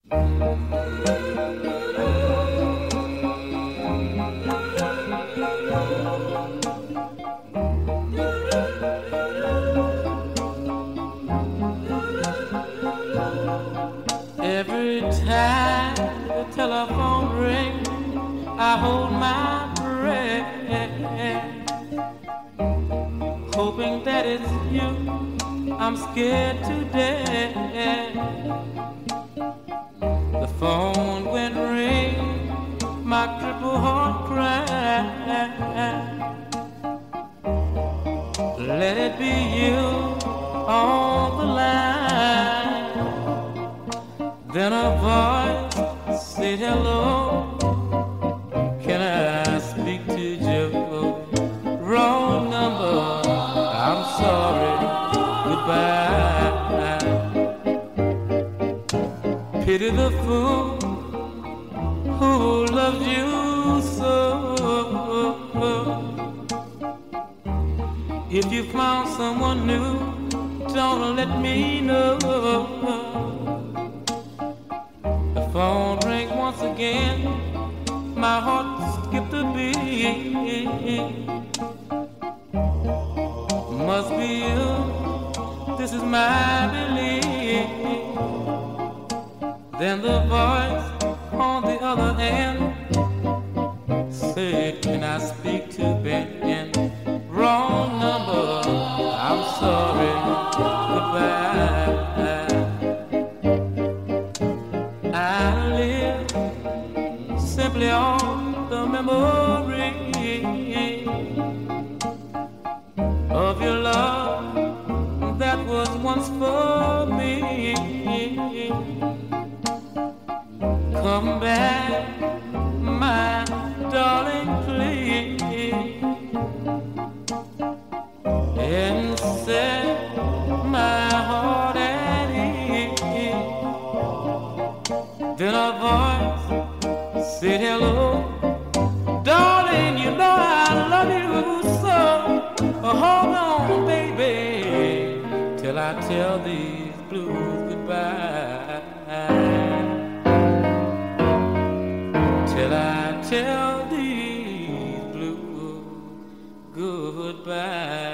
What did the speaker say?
Every time the telephone rings, I hold my breath, hoping that it's you. I'm scared to death. The phone went ring, my crippled heart cried. Let it be you on the line. Then a voice said hello. Can I speak to Joe? Wrong number, I'm sorry, goodbye. Pity the fool who loves you so. If you found someone new, don't let me know. The phone rang once again, my heart skipped a beat. Must be you, this is my belief. Then the voice on the other end said, can I speak to Ben? Wrong number, I'm sorry, goodbye. I live simply on the memory of your love that was once for me. Come back, my darling, please, and set my heart at ease. Then a voice said hello, darling, you know I love you so. Hold on, baby, till I tell these blues goodbye. Till I tell these blues goodbye.